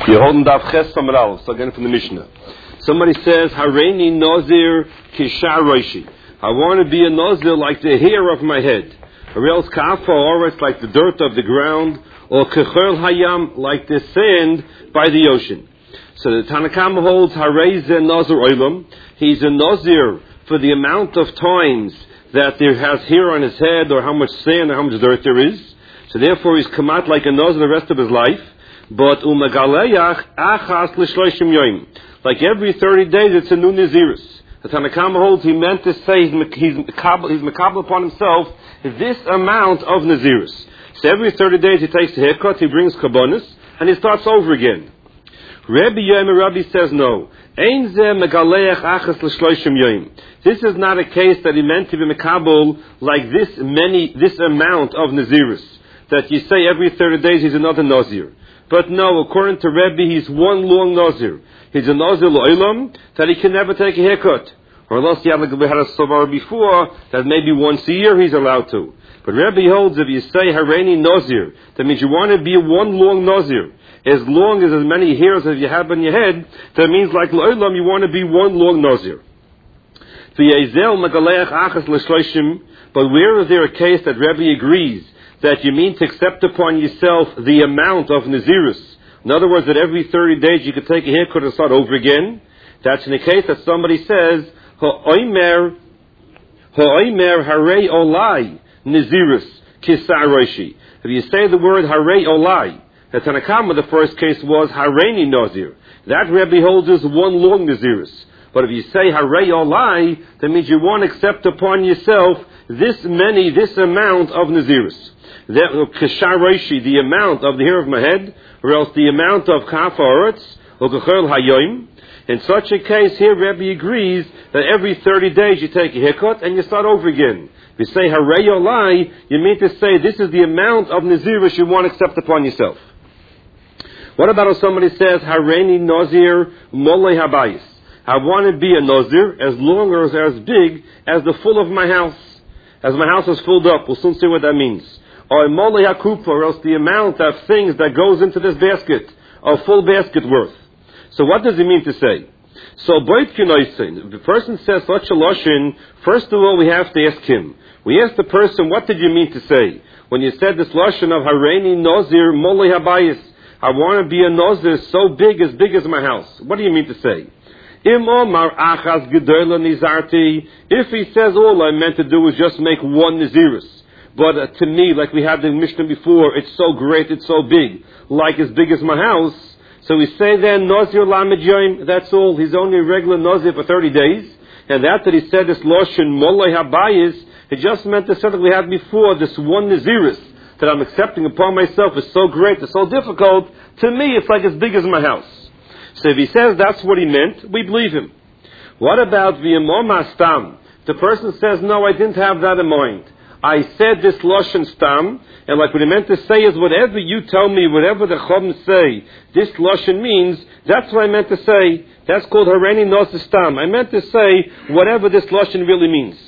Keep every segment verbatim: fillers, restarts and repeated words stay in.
You're holding Daf Ches Samar Aleph, so again from the Mishnah. Somebody says, Hareini Nazir Kishar Roshi. I want to be a Nazir like the hair of my head. Or else Ka'afa, or it's like the dirt of the ground. Or Kechel Hayam, like the sand by the ocean. So the Tanakama holds, Harei Ze Nazir Olam. He's a Nazir for the amount of times that there has hair on his head, or how much sand, or how much dirt there is. So therefore he's come out like a Nazir the rest of his life. But umagaleach achas l'shloshim yoim. Like every thirty days, it's a new Naziris. The Tanakama holds he meant to say he's makabel upon himself this amount of Naziris. So every thirty days he takes a haircut, he brings kabbonis, and he starts over again. Rabbi Yomer Rabbi says no. Ein ze megaleach achas l'shloshim yoim. This is not a case that he meant to be makabel like this many, this amount of Naziris. That you say every thirty days he's another Nazir. But no, according to Rebbe, he's one long Nazir. He's a Nazir L'Olam that he can never take a haircut. Or unless he had, like we had a Sovar before, that maybe once a year he's allowed to. But Rebbe holds if you say Hareini Nazir, that means you want to be one long Nazir. As long as as many hairs as you have on your head, that means like L'Olam you want to be one long Nazir. But where is there a case that Rebbe agrees that you mean to accept upon yourself the amount of Naziris? In other words, that every thirty days you could take a haircut and start over again. That's in the case that somebody says, Ha'oimer, Ha'oimer Harei Olai Naziris Kisar Roshi. If you say the word Harei Olai, the Tanakama, the first case was Hareini Nazir. That Rebbe holds is one long Naziris. But if you say Harei Olai, that means you want to accept upon yourself this many, this amount of Naziris. Kishar Roshi, the amount of the hair of my head, or else the amount of Kaf Haaretz, or Kechel Hayom. In such a case, here Rebbe agrees that every thirty days you take a haircut and you start over again. If you say Harei Olai, you mean to say this is the amount of Naziris you want to accept upon yourself. What about if somebody says Hareini Nazir Molei Habayis? I want to be a Nazir as long or as big as the full of my house. As my house is filled up, we'll soon see what that means. Or Molei HaKupa, or else the amount of things that goes into this basket, a full basket worth. So what does he mean to say? So Boit Kinoisin, if the person says such a lashon, first of all we have to ask him. We ask the person, what did you mean to say? When you said this lashon of Hareini Nazir Molei Habayis, I want to be a Nazir so big, as big as my house. What do you mean to say? If he says all I meant to do was just make one Naziris, but uh, to me, like we had the Mishnah before, it's so great, it's so big, like as big as my house. So we say then, Nazir Lamed Yom, that's all. He's only a regular Nazir for thirty days. And that that he said this Loshen Molei Habayis, it just meant the set that we had before, this one Naziris that I'm accepting upon myself is so great, it's so difficult. To me, it's like as big as my house. So if he says that's what he meant, we believe him. What about V'yamom Hastam? The person says, no, I didn't have that in mind. I said this Lashon Stam, and like what he meant to say is whatever you tell me, whatever the Chum say, this Lashon means, that's what I meant to say. That's called Hareini Nazir Stam. I meant to say whatever this Lashon really means.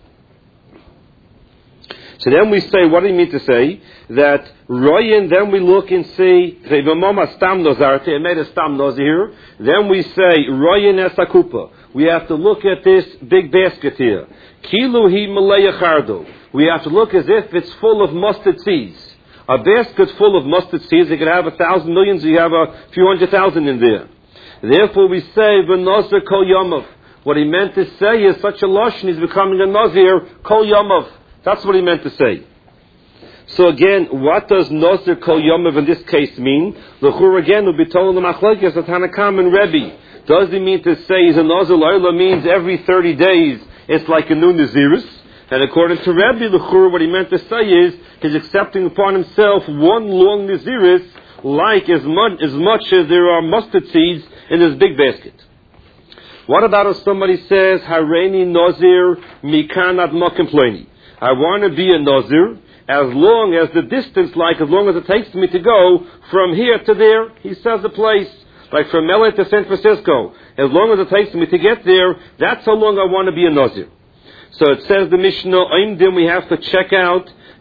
So then we say, what do you mean to say? That Royan, then we look and see, it made a Stam Nazir. Then we say, Royan Esakupa. We have to look at this big basket here. Kilu hi malaya chardo. We have to look as if it's full of mustard seeds. A basket full of mustard seeds, you could have a thousand millions, you have a few hundred thousand in there. Therefore we say, V'nazir kol yamav. What he meant to say is such a lashon, he's becoming a Nazir kol yamav. That's what he meant to say. So again, what does Nazir kol yamav in this case mean? L'chur again will be told in the machlokes of Tanakam and Rebbe. Does he mean to say he's a Nazir L'Olam means every thirty days it's like a new Naziris? And according to Rebbe L'chur, what he meant to say is he's accepting upon himself one long Naziris like as much, as much as there are mustard seeds in this big basket. What about if somebody says Hareini Nazir mikan ad makom ploni? I want to be a Nazir as long as the distance, like as long as it takes me to go from here to there. He says the place, like from L A to San Francisco. As long as it takes me to get there, that's how long I want to be a Nazir. So it says the Mishnah, Oimdim, we have to check out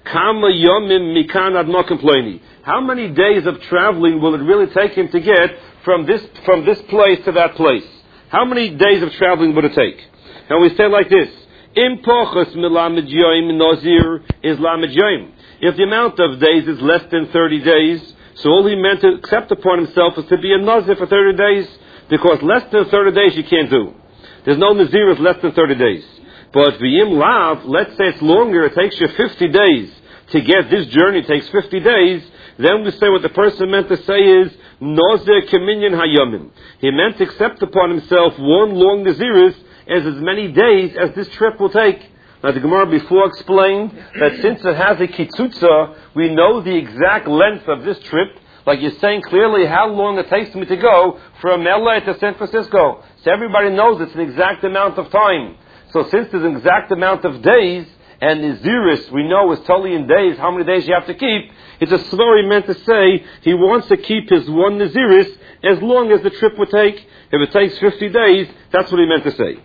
Kama yomim mikan ad makom ploni. How many days of traveling will it really take him to get from this from this place to that place? How many days of traveling would it take? And we say like this: Im pochas milamed yom nazir is lamed yom. If the amount of days is less than thirty days, so all he meant to accept upon himself is to be a nazir for thirty days, because less than thirty days you can't do. There's no nazirus less than thirty days. But v'yim lav, let's say it's longer, it takes you fifty days to get this journey, takes fifty days, then we say what the person meant to say is, Nazir keminyan hayomim. He meant to accept upon himself one long nazirus as as many days as this trip will take. Now the Gemara before explained that since it has a kitzutza, we know the exact length of this trip, like you're saying clearly how long it takes me to go from L A to San Francisco. So everybody knows it's an exact amount of time. So since there's an exact amount of days, and Naziris, we know is totally in days, how many days you have to keep, it's a story meant to say he wants to keep his one Naziris as long as the trip would take. If it takes fifty days, that's what he meant to say.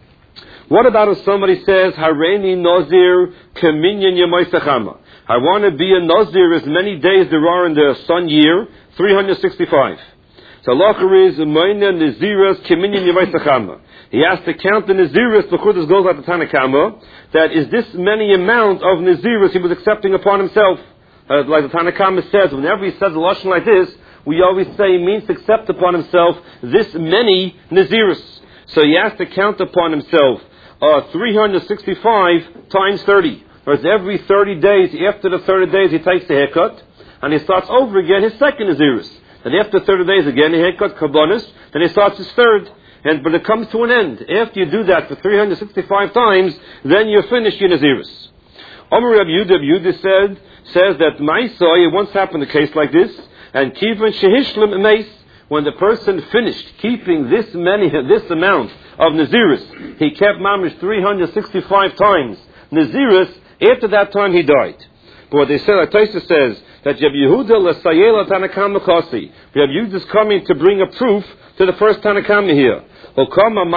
What about if somebody says, Hareini Nazir Keminyan Yemoisachama? I want to be a Nazir as many days there are in the sun year, three hundred sixty-five. So Allah is Moina Naziras Keminyan Yemoisachama. He has to count the Naziris, the Chudas goes out to Tanakama, that is this many amount of Naziris he was accepting upon himself. Uh, like the Tanakama says, whenever he says a lashon like this, we always say he means to accept upon himself this many Naziris. So he has to count upon himself uh, three hundred sixty-five times thirty. Whereas every thirty days, after the thirty days, he takes the haircut, and he starts over again his second Naziris. Then after thirty days again, a haircut, kabbanis, then he starts his third. And but it comes to an end. After you do that for three hundred sixty-five times, then you're finished your Naziris. Omer Rabbi Yehuda, Rabbi Yehuda said, says that Ma'aseh, it once happened a case like this, and Kivan Shehishlim Meis, when the person finished keeping this many, this amount of Naziris, he kept mamish three hundred sixty-five times Naziris, after that time he died. But what they said, like Taisa says, that Rabbi Yehuda l'sayel Tanakam Mechasi. Rabbi Yehuda is coming to bring a proof to the first Tanakam here. That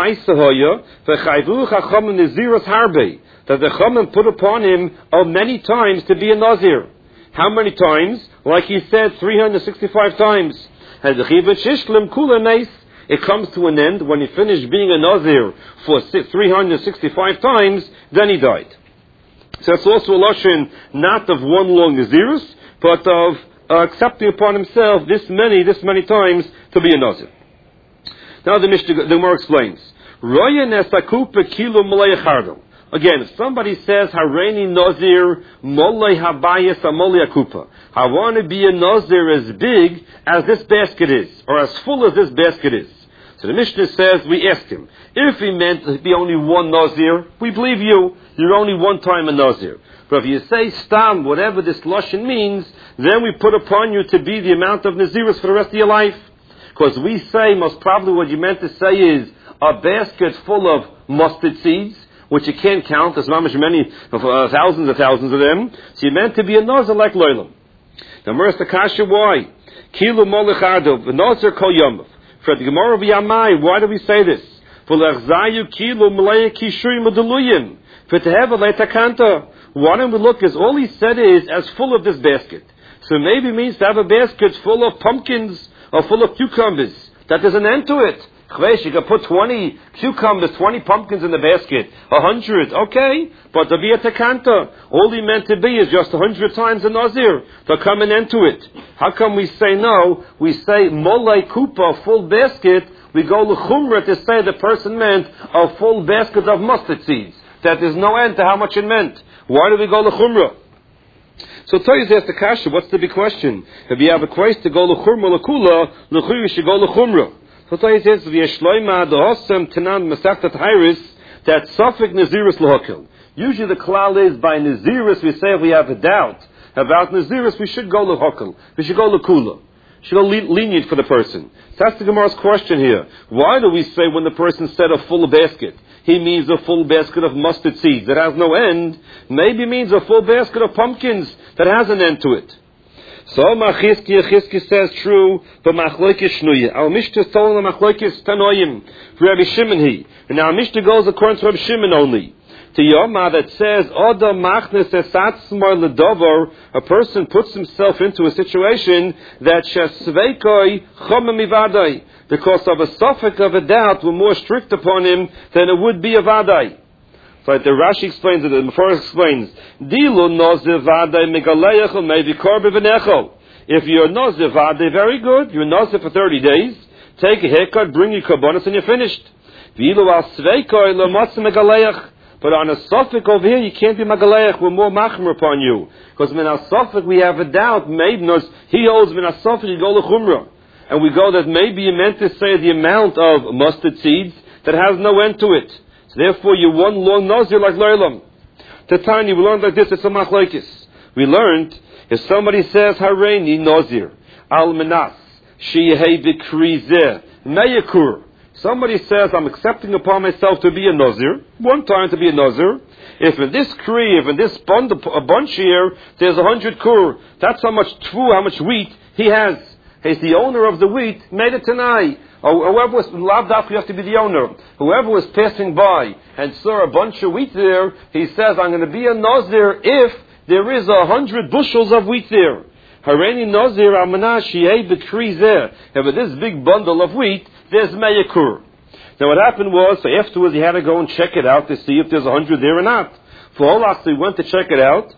the Chachamim put upon him of many times to be a Nazir. How many times? Like he said, three hundred sixty-five times. It comes to an end when he finished being a Nazir for three hundred sixty-five times, then he died. So it's also a lashon not of one long Nazirus, but of uh, accepting upon himself this many, this many times to be a Nazir. Now the Mishnah, the Gemara explains. Again, if somebody says, Hareini Nazir, Molei Habayis Amolei Akupa. I want to be a Nazir as big as this basket is, or as full as this basket is. So the Mishnah says, we ask him, if he meant to be only one Nazir, we believe you, you're only one time a Nazir. But if you say Stam, whatever this Lashon means, then we put upon you to be the amount of Naziris for the rest of your life. Because we say, most probably what you meant to say is, a basket full of mustard seeds, which you can't count, there's not much many, uh, thousands and thousands of them. So you meant to be a Nazir like Loilam. Now, Mersa Kasha, why? Kilu Molechado, the Nazir Kol Yomov. For the Gemara of Yamai, why do we say this? For Lechzayu Kilu Malaya Kishui Mudeluyim. For to have a Leitakanta. Why don't we look, as all he said is, as full of this basket. So maybe it means to have a basket full of pumpkins, or full of cucumbers. That there's an end to it. You can put twenty cucumbers, twenty pumpkins in the basket, a hundred, okay, but to be a takanta, all he meant to be is just a hundred times a nazir, to come an end to it. How come we say no? We say molei kupa, full basket, we go l'chumra to say the person meant a full basket of mustard seeds, that there's no end to how much it meant. Why do we go l'chumra? So tell you ask the kasha, what's the big question? If you have a question to go l'chumra l'kula, l'chumra you should go l'chumra. So it says, "V'yeshloima dehosam tenan masachtat hayris," that suffik nazirus lohakil. Usually the klal is by nazirus. We say if we have a doubt about nazirus, we should go lohakil. We should go lekula. Should go lenient for the person. So that's the Gemara's question here. Why do we say when the person said a full basket, he means a full basket of mustard seeds that has no end? Maybe means a full basket of pumpkins that has an end to it. So Machizki, Chizki says true, but Machloikis Shnuya. Our Mishnah is telling the Machloikis Tanoim, Rabbi Shimon he. And our Mishnah goes according to Rabbi Shimon only. to Yoma that says, Oda machnes esatzmar ledover, a person puts himself into a situation that shesveikoi chomem ivadai, because of a suffix of a doubt were more strict upon him than it would be a vadai. So the Rashi explains it, the Mephora explains, Dilu noziv vadai megaleich maybe korbe v'nechol. If you're noziv vadai, very good, you're noziv for thirty days, take a haircut, bring your karbonos, and you're finished. Dilu al sveikoi lematz megaleich. But on a suffix over here, you can't be magaleich, we're more machmer upon you. Because in our suffix we have a doubt, maybe he holds in our suffix, you go l'chumrah. And we go that maybe you meant to say the amount of mustard seeds that has no end to it. So therefore you one long nazir like Leilam. Tatani, we learned like this, it's a machlokes. We learned, if somebody says, Hareini nazir, al menas, sheyehei b'krizeh, meyakur. Somebody says, I'm accepting upon myself to be a nazir, one time to be a nazir. If in this kri, if in this bund, a bunch here, there's a hundred kur, that's how much tfu, how much wheat he has. He's the owner of the wheat, made it tonight. Or whoever was, lavdaf, you have to be the owner. Whoever was passing by and saw a bunch of wheat there, he says, I'm going to be a nazir if there is a hundred bushels of wheat there. Hareini nazir amana sheyeh b'krizeh. If with this big bundle of wheat, there's meyakur. Now what happened was, so afterwards he had to go and check it out to see if there's a hundred there or not. For Holach, he went to check it out,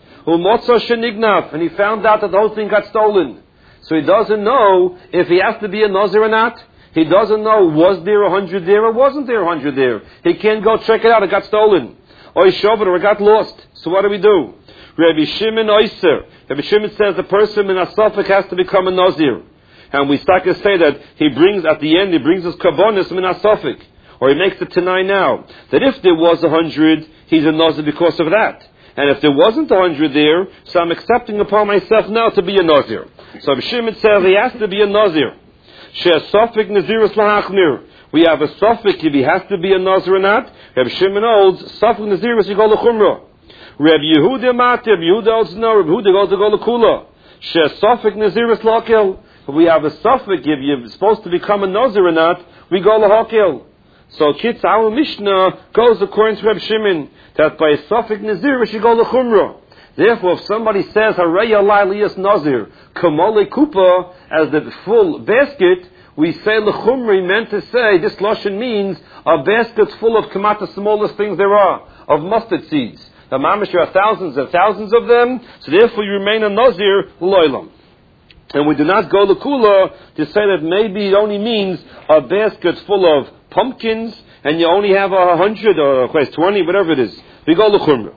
and he found out that the whole thing got stolen. So he doesn't know if he has to be a nazir or not. He doesn't know, was there a hundred there or wasn't there a hundred there. He can't go check it out, it got stolen. Or he shoved it or it got lost. So what do we do? Rabbi Shimon Oyser. Rabbi Shimon says the person in a suffix has to become a nazir. And we start to say that he brings, at the end, he brings his karbonis min ha-suffix. Or he makes it tonight now. That if there was a hundred, he's a nazir because of that. And if there wasn't a hundred there, so I'm accepting upon myself now to be a nazir. So Rabbi Shimon says he has to be a nazir. She-a-suffix nazirus lahachmir. We have a suffix if he has to be a nazir or not. Rabbi Shimon holds, suffix nazirus, you go l'chumrah. Rabbi Yehuda mati, Rabbi Yehuda holds no, Rabbi Yehuda goes to go l'kula. She-a-suffix nazirus l'hakel. We have a suffix, if you're supposed to become a nazir or not, we go l'hakel. So Kitz, our Mishnah goes according to Rabbi Shimon, that by a suffix nazirus, you go l'chumrah. Therefore, if somebody says, Harei alai liyas nazir, kamole kupa, as the full basket, we say l'chumri, meant to say, this lashon means a basket full of kamat, the smallest things there are, of mustard seeds. The mamish, there are thousands and thousands of them, so therefore you remain a nazir, l'olam. And we do not go l'kula to say that maybe it only means a basket full of pumpkins, and you only have a hundred or twenty, whatever it is. We go l'chumra.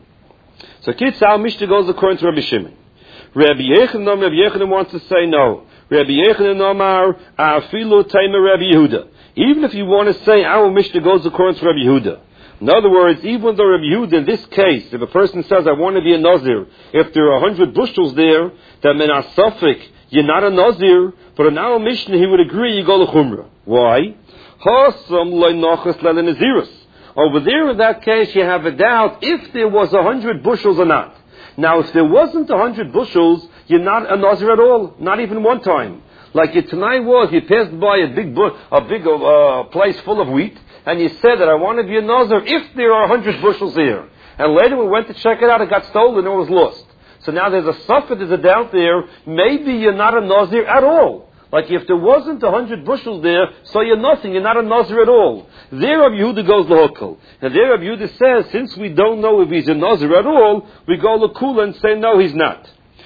So Kitzal Mishnah goes according to Rabbi Shimon. Rabbi Yechanan, Rabbi Yechanan wants to say no. Rabbi Yechanan Omar, Afilu Taima Rabbi Yehuda. Even if you want to say our Mishnah goes according to Rabbi Yehuda. In other words, even though Rabbi Yehuda, in this case, if a person says, I want to be a Nazir, if there are a hundred bushels there, that min ha-suffix, you're not a Nazir, but in our Mishnah he would agree, you go l'chumra. Why? Hasam loy nochas lele nazirus. Over there, in that case, you have a doubt if there was a hundred bushels or not. Now, if there wasn't a hundred bushels, you're not a nazir at all, not even one time. Like it tonight was, you passed by a big, bu- a big uh, place full of wheat, and you said that I want to be a nazir if there are a hundred bushels here. And later we went to check it out, it got stolen, or it was lost. So now there's a suffix, there's a doubt there. Maybe you're not a nazir at all. Like if there wasn't a hundred bushels there, so you're nothing, you're not a nazir at all. There Rabbi Yehuda goes l'hokal. And there Rabbi Yehuda says, since we don't know if he's a nazir at all, we go l'kula and say, no, he's not.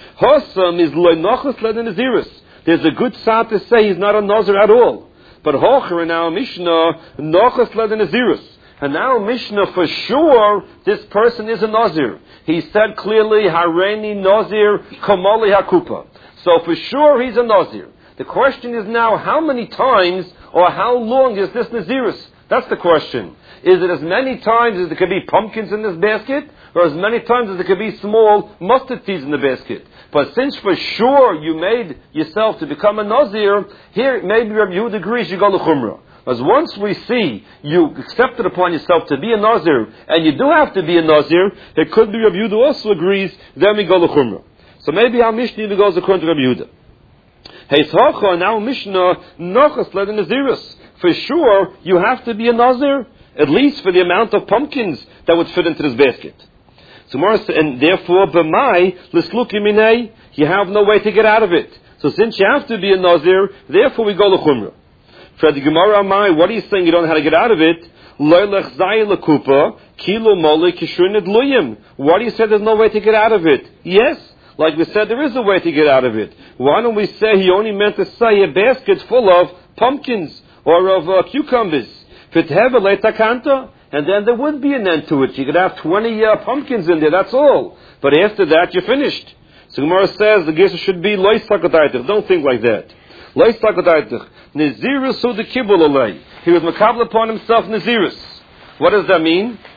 Hosam is lo'nochas le'nazirus. There's a good side to say he's not a nazir at all. But hocher in our Mishnah, nochas le'nazirus. And now Mishnah, for sure, this person is a nazir. He said clearly, Hareini nazir kamali hakupa. So for sure he's a nazir. The question is now, how many times or how long is this nazirus? That's the question. Is it as many times as there could be pumpkins in this basket, or as many times as there could be small mustard seeds in the basket? But since for sure you made yourself to become a nazir, here maybe Rabbi Yehuda agrees you go l'chumra. Because once we see you accepted upon yourself to be a nazir, and you do have to be a nazir, it could be Rabbi Yehuda also agrees, then we go l'chumra. So maybe our Mishnah even goes according to Rabbi Yehuda. Hey, now Mishnah, nochas le nazirus. For sure, you have to be a nazir. at least for the amount of pumpkins that would fit into this basket. So, and therefore, b'mai l'skluki minei, you have no way to get out of it. So, since you have to be a nazir, therefore we go l'chumra. For the Gemara, Amai, what are you saying? You don't know how to get out of it. Why do you say there's no way to get out of it? Yes, like we said, there is a way to get out of it. Why don't we say he only meant to say a basket full of pumpkins or of uh, cucumbers? And then there would be an end to it. You could have twenty uh, pumpkins in there, that's all. But after that, you're finished. So Gemara says the Gesha should be lois takotaytich. Don't think like that. Lois takotaytich. Nazirus hu de kibbul alay. He was makabel upon himself Nazirus. What does that mean?